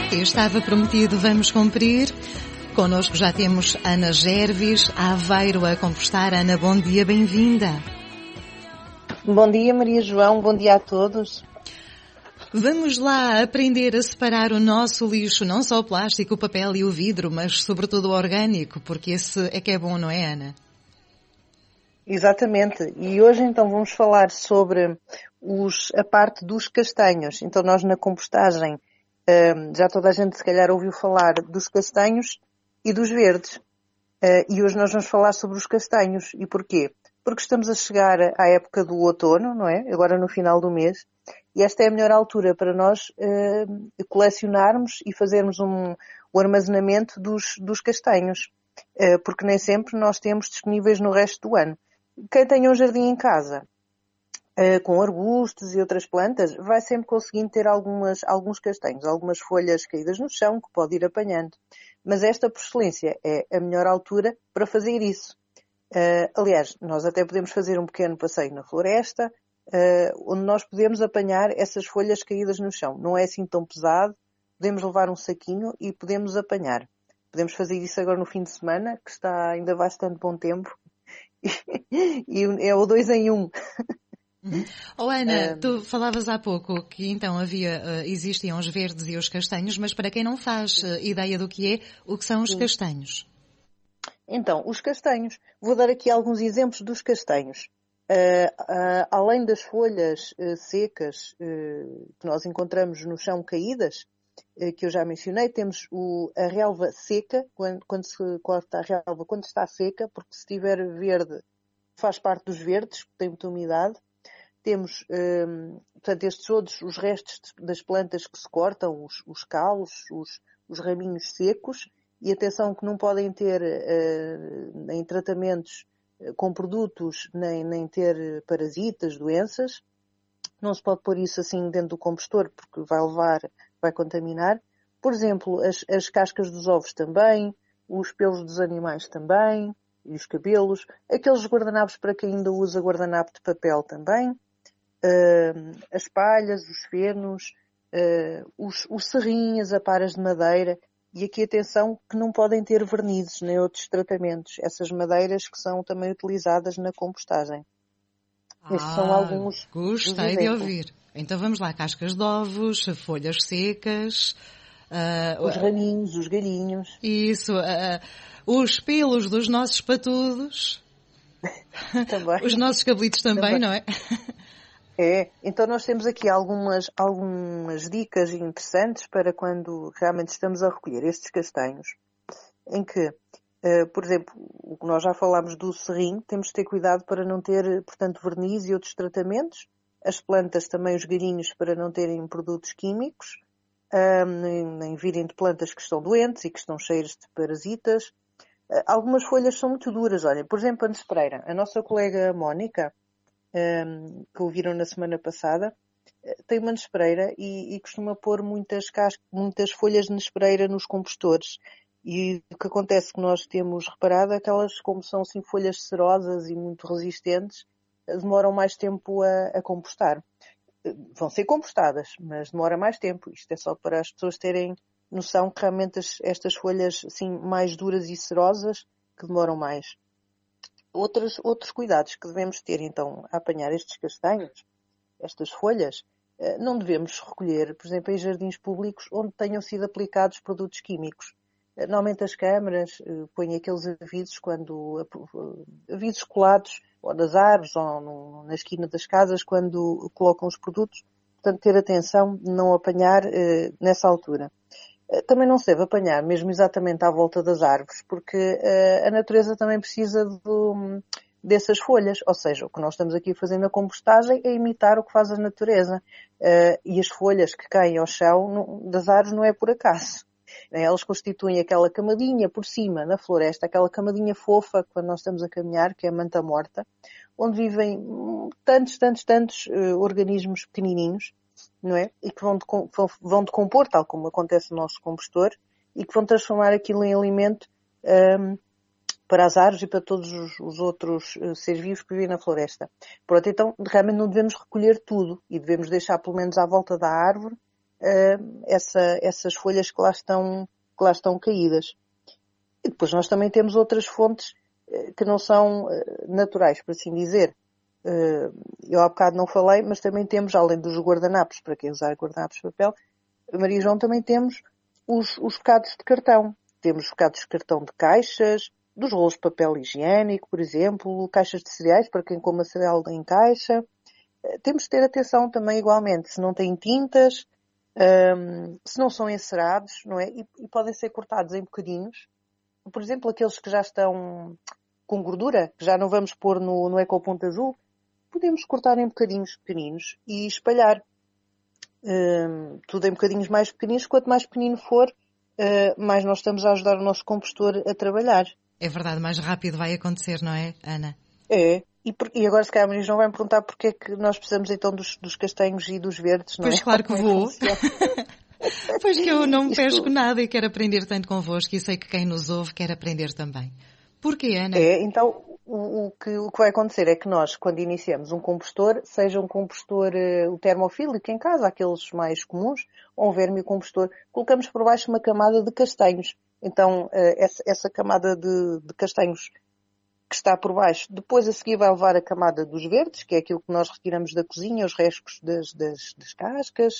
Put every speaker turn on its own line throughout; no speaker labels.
Estava prometido, vamos cumprir. Connosco já temos Ana Gervis, a Aveiro, a compostar. Ana, bom dia, bem-vinda.
Bom dia, Maria João, bom dia a todos.
Vamos lá aprender a separar o nosso lixo, não só o plástico, o papel e o vidro, mas sobretudo o orgânico, porque esse é que é bom, não é, Ana?
Exatamente, e hoje então vamos falar sobre a parte dos castanhos. Então nós na compostagem, já toda a gente se calhar ouviu falar dos castanhos e dos verdes. E hoje nós vamos falar sobre os castanhos. E porquê? Porque estamos a chegar à época do outono, não é? Agora no final do mês. E esta é a melhor altura para nós colecionarmos e fazermos o armazenamento dos castanhos. Porque nem sempre nós temos disponíveis no resto do ano. Quem tenha um jardim em casa, com arbustos e outras plantas, vai sempre conseguindo ter alguns castanhos, algumas folhas caídas no chão que pode ir apanhando. Mas esta, por excelência, é a melhor altura para fazer isso. Aliás, nós até podemos fazer um pequeno passeio na floresta, onde nós podemos apanhar essas folhas caídas no chão. Não é assim tão pesado, podemos levar um saquinho e podemos apanhar. Podemos fazer isso agora no fim de semana, que está ainda bastante bom tempo. E é o 2 em 1.
Oh, Ana, tu falavas há pouco que então existiam os verdes e os castanhos, mas para quem não faz ideia do que é, o que são os castanhos?
Então, os castanhos, vou dar aqui alguns exemplos dos castanhos. Além das folhas secas que nós encontramos no chão caídas, que eu já mencionei, temos a relva seca, quando se corta a relva, quando está seca, porque se estiver verde, faz parte dos verdes, que tem muita umidade. Temos, portanto, estes todos os restos das plantas que se cortam, os caules, os raminhos secos, e atenção que não podem ter em tratamentos com produtos, nem ter parasitas, doenças. Não se pode pôr isso assim dentro do compostor, porque vai contaminar. Por exemplo, as cascas dos ovos também, os pelos dos animais também, e os cabelos, aqueles guardanapos para quem ainda usa guardanapo de papel também, as palhas, os fenos, os serrinhos, as aparas de madeira, e aqui atenção que não podem ter vernizes nem outros tratamentos, essas madeiras que são também utilizadas na compostagem. Estes são alguns
gostei de ouvir. Então vamos lá, cascas de ovos, folhas secas...
os raminhos, os galhinhos.
Isso, os pelos dos nossos patudos.
Também.
Os nossos cabelitos também, não é?
É, então nós temos aqui algumas dicas interessantes para quando realmente estamos a recolher estes castanhos, em que, por exemplo, o que nós já falámos do serrinho, temos de ter cuidado para não ter, portanto, verniz e outros tratamentos. As plantas também, os galhinhos, para não terem produtos químicos, nem virem de plantas que estão doentes e que estão cheias de parasitas. Algumas folhas são muito duras, olha, por exemplo, a nespreira. A nossa colega Mónica, que ouviram na semana passada, tem uma nespreira e costuma pôr muitas folhas de nespreira nos compostores. E o que acontece que nós temos reparado é que elas, como são assim folhas cerosas e muito resistentes, demoram mais tempo a compostar. Vão ser compostadas, mas demora mais tempo. Isto é só para as pessoas terem noção que realmente estas folhas assim, mais duras e cerosas que demoram mais. Outros cuidados que devemos ter, então, a apanhar estes castanhos, estas folhas, não devemos recolher, por exemplo, em jardins públicos onde tenham sido aplicados produtos químicos. Normalmente as câmaras põem aqueles avisos colados ou nas árvores ou na esquina das casas quando colocam os produtos. Portanto, ter atenção de não apanhar nessa altura. Também não se deve apanhar, mesmo exatamente à volta das árvores, porque a natureza também precisa dessas folhas. Ou seja, o que nós estamos aqui fazendo na compostagem é imitar o que faz a natureza. E as folhas que caem ao chão das árvores não é por acaso. Elas constituem aquela camadinha por cima, na floresta, aquela camadinha fofa, quando nós estamos a caminhar, que é a manta morta, onde vivem tantos organismos pequenininhos, não é? E que vão decompor, tal como acontece no nosso compostor, e que vão transformar aquilo em alimento para as árvores e para todos os outros seres vivos que vivem na floresta. Pronto, então realmente não devemos recolher tudo e devemos deixar pelo menos à volta da árvore essas folhas que lá estão caídas. E depois nós também temos outras fontes que não são naturais, por assim dizer. Eu há bocado não falei, mas também temos, além dos guardanapos, para quem usar guardanapos de papel, Maria João, também temos os bocados de cartão. Temos bocados de cartão de caixas, dos rolos de papel higiênico, por exemplo, caixas de cereais, para quem come cereal em caixa. Temos de ter atenção também, igualmente, se não têm tintas, se não são encerados, não é? E podem ser cortados em bocadinhos. Por exemplo, aqueles que já estão com gordura, que já não vamos pôr no ecoponto azul, podemos cortar em bocadinhos pequeninos e espalhar. Tudo em bocadinhos mais pequeninos. Quanto mais pequenino for, mais nós estamos a ajudar o nosso compostor a trabalhar.
É verdade, mais rápido vai acontecer, não é, Ana?
É. E agora, se calhar, a Maria João vai me perguntar porque é que nós precisamos então dos castanhos e dos verdes, não é?
Pois claro que vou. Pois que eu não pesco nada e quero aprender tanto convosco e sei que quem nos ouve quer aprender também. Porquê, Ana?
Então, o que vai acontecer é que nós, quando iniciamos um compostor, seja um compostor o termofílico em casa, aqueles mais comuns, ou um vermicompostor, colocamos por baixo uma camada de castanhos. Então, essa camada de castanhos que está por baixo, depois a seguir vai levar a camada dos verdes, que é aquilo que nós retiramos da cozinha, os restos das cascas,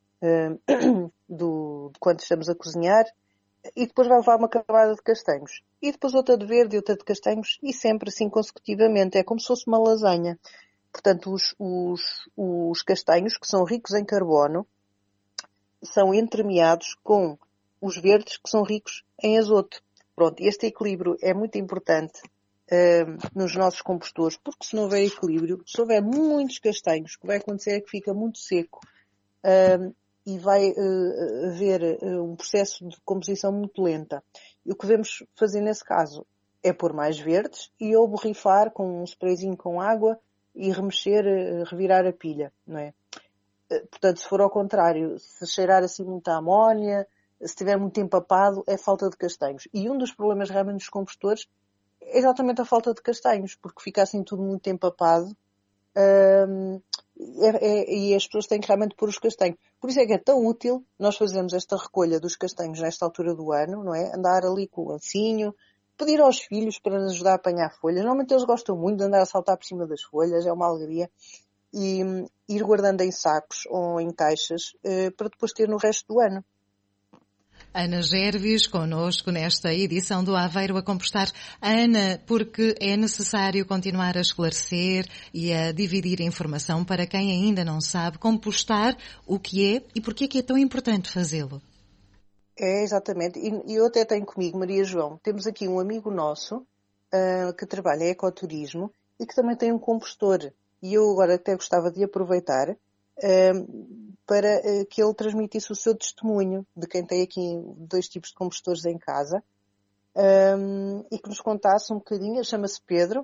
de quando estamos a cozinhar, e depois vai levar uma camada de castanhos. E depois outra de verde e outra de castanhos, e sempre assim consecutivamente. É como se fosse uma lasanha. Portanto, os castanhos, que são ricos em carbono, são entremeados com os verdes, que são ricos em azoto. Pronto, este equilíbrio é muito importante nos nossos compostores, porque se não houver equilíbrio, se houver muitos castanhos, o que vai acontecer é que fica muito seco. E vai haver um processo de composição muito lenta. E o que devemos fazer nesse caso é pôr mais verdes e ou borrifar com um sprayzinho com água e remexer, revirar a pilha, não é? Portanto, se for ao contrário, se cheirar assim muito a amónia, se estiver muito empapado, é falta de castanhos. E um dos problemas realmente dos compostores é exatamente a falta de castanhos, porque fica assim tudo muito empapado. E as pessoas têm que realmente pôr os castanhos. Por isso é que é tão útil nós fazermos esta recolha dos castanhos nesta altura do ano, não é? Andar ali com o lancinho, pedir aos filhos para nos ajudar a apanhar folhas. Normalmente eles gostam muito de andar a saltar por cima das folhas, é uma alegria. E ir guardando em sacos ou em caixas para depois ter no resto do ano.
Ana Gervis, connosco nesta edição do Aveiro a Compostar. Ana, porque é necessário continuar a esclarecer e a dividir informação para quem ainda não sabe compostar o que é e porque é que é tão importante fazê-lo.
É, exatamente. E eu até tenho comigo, Maria João, temos aqui um amigo nosso que trabalha em ecoturismo e que também tem um compostor. E eu agora até gostava de aproveitar para que ele transmitisse o seu testemunho de quem tem aqui 2 tipos de compostores em casa e que nos contasse um bocadinho. Chama-se Pedro.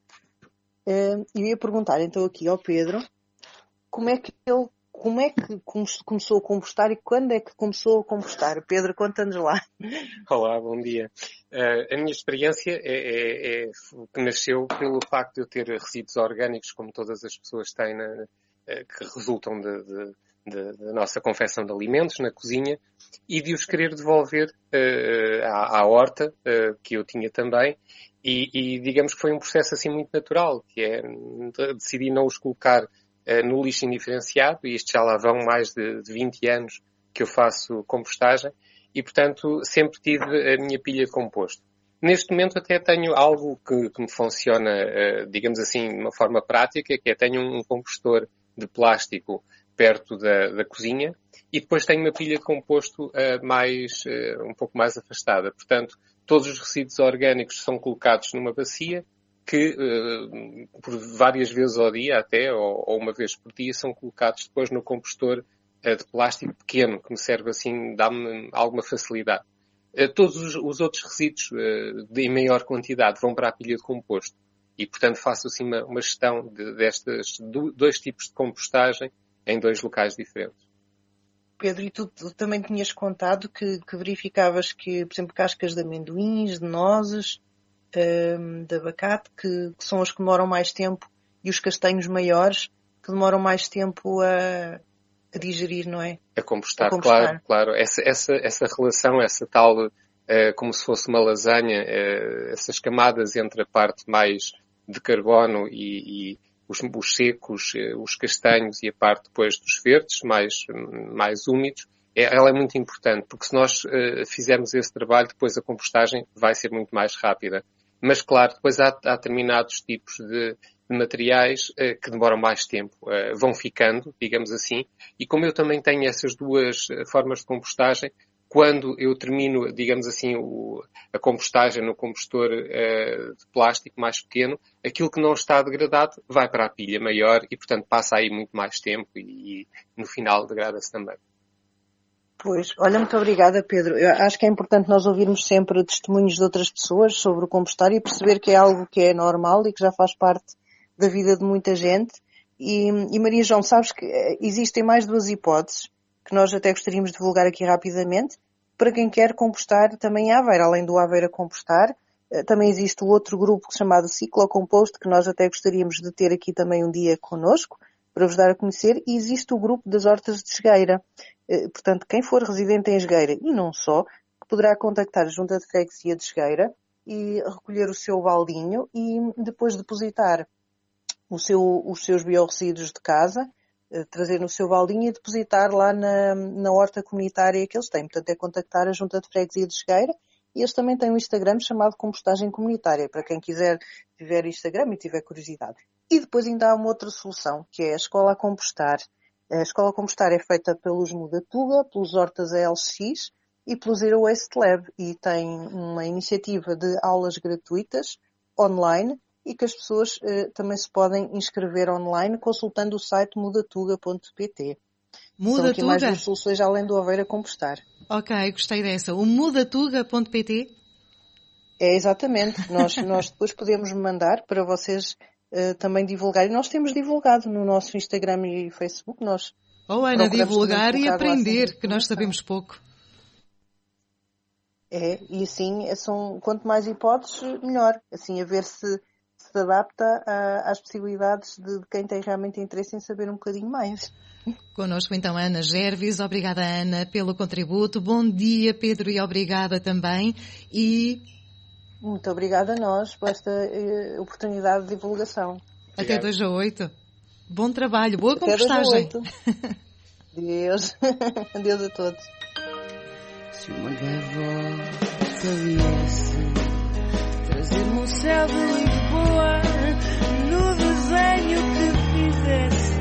E eu ia perguntar então aqui ao Pedro como é que começou a compostar e quando é que começou a compostar. Pedro, conta-nos lá.
Olá, bom dia. A minha experiência é que nasceu pelo facto de eu ter resíduos orgânicos, como todas as pessoas têm, que resultam da nossa confecção de alimentos na cozinha, e de os querer devolver à horta, que eu tinha também, e digamos que foi um processo assim muito natural, que é decidir não os colocar no lixo indiferenciado, e isto já lá vão mais de 20 anos que eu faço compostagem, e portanto sempre tive a minha pilha de composto. Neste momento até tenho algo que me funciona, digamos assim, de uma forma prática, que é tenho um compostor de plástico perto da cozinha e depois tenho uma pilha de composto um pouco mais afastada. Portanto, todos os resíduos orgânicos são colocados numa bacia que por várias vezes ao dia até, ou uma vez por dia, são colocados depois no compostor de plástico pequeno, que me serve assim, dá-me alguma facilidade. Todos os outros resíduos em maior quantidade vão para a pilha de composto. E, portanto, faço assim uma gestão destes 2 tipos de compostagem em 2 locais diferentes.
Pedro, e tu também tinhas contado que verificavas que, por exemplo, cascas de amendoins, de nozes, de abacate, que são as que demoram mais tempo, e os castanhos maiores, que demoram mais tempo a digerir, não é?
A compostar, claro. Essa relação, essa tal, como se fosse uma lasanha, essas camadas entre a parte mais de carbono e os secos, os castanhos e a parte depois dos verdes, mais úmidos, ela é muito importante, porque se nós fizermos esse trabalho, depois a compostagem vai ser muito mais rápida. Mas, claro, depois há determinados tipos de materiais que demoram mais tempo, vão ficando, digamos assim, e como eu também tenho essas duas formas de compostagem, quando eu termino, digamos assim, a compostagem no compostor de plástico mais pequeno, aquilo que não está degradado vai para a pilha maior e, portanto, passa aí muito mais tempo e no final degrada-se também.
Pois, olha, muito obrigada, Pedro. Eu acho que é importante nós ouvirmos sempre testemunhos de outras pessoas sobre o compostar e perceber que é algo que é normal e que já faz parte da vida de muita gente. E Maria João, sabes que existem mais duas hipóteses que nós até gostaríamos de divulgar aqui rapidamente para quem quer compostar também em Aveiro. Além do Aveiro a Compostar, também existe o outro grupo chamado Ciclocompost, que nós até gostaríamos de ter aqui também um dia connosco para vos dar a conhecer, e existe o grupo das hortas de Esgueira. Portanto, quem for residente em Esgueira, e não só, poderá contactar a Junta de Freguesia de Esgueira e recolher o seu baldinho e depois depositar os seus biorresíduos de casa, trazer no seu baldinho e depositar lá na horta comunitária que eles têm. Portanto, é contactar a Junta de Freguesia de Esgueira, e eles também têm um Instagram chamado Compostagem Comunitária, para quem tiver Instagram e tiver curiosidade. E depois ainda há uma outra solução, que é a Escola a Compostar. A Escola a Compostar é feita pelos Mudatuga, pelos Hortas ALX e pelo Zero Waste Lab, e tem uma iniciativa de aulas gratuitas online e que as pessoas também se podem inscrever online consultando o site mudatuga.pt. São aqui mais duas soluções além do Aveiro a Compostar.
Ok, gostei dessa. O mudatuga.pt?
É, exatamente. Nós depois podemos mandar para vocês também divulgar. E nós temos divulgado no nosso Instagram e Facebook. Nós
Ana, divulgar e aprender, que nós sabemos pouco.
É, e assim, quanto mais hipóteses, melhor. Assim, a ver se adapta às possibilidades de quem tem realmente interesse em saber um bocadinho mais.
Connosco então Ana Gervis. Obrigada, Ana, pelo contributo. Bom dia, Pedro, e obrigada também.
Muito obrigada a nós por esta oportunidade de divulgação.
Até 2-8. Bom trabalho, boa compostagem.
Deus. Adeus a todos.
Se uma gaivota viesse trazer-me o céu de Lisboa no desenho que fizesse,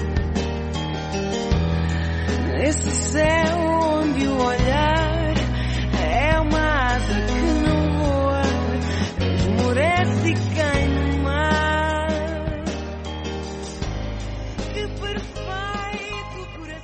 nesse céu onde o olhar é uma asa que não voa, esmorece e cai no mar, que perfeito coração.